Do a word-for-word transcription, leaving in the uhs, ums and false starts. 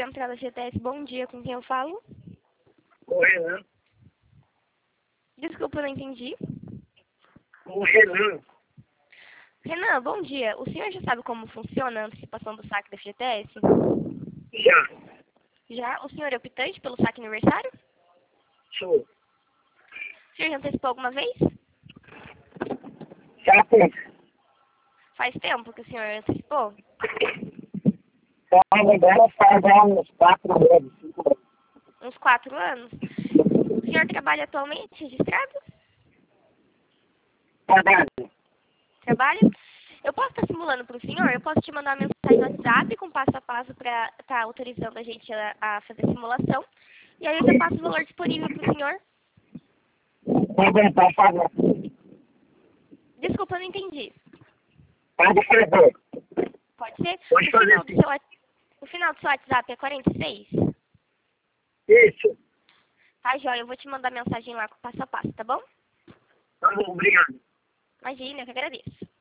Central da G T S, bom dia, com quem eu falo? O Renan. Desculpa, eu não entendi. O Renan. Renan, bom dia. O senhor já sabe como funciona a antecipação do saque da F G T S? Já. Já? O senhor é optante pelo saque aniversário? Sou. O senhor já antecipou alguma vez? Já tem. Faz tempo que o senhor antecipou? Então, dela faz já uns quatro anos, cinco anos. Uns quatro anos? O senhor trabalha atualmente registrado? Trabalho. Trabalha? Eu posso estar simulando para o senhor? Eu posso te mandar uma mensagem no WhatsApp com passo a passo para estar autorizando a gente a, a fazer a simulação. E aí eu já passo o valor disponível para o senhor. Pode, pode fazer. Desculpa, eu não entendi. Pode fazer. Pode ser? Pode O fazer final do sim. seu, wa- o final do seu WhatsApp é quarenta e seis? Isso. Tá, joia. Eu vou te mandar mensagem lá com passo a passo, tá bom? Tá bom, obrigado. Imagina, eu que agradeço.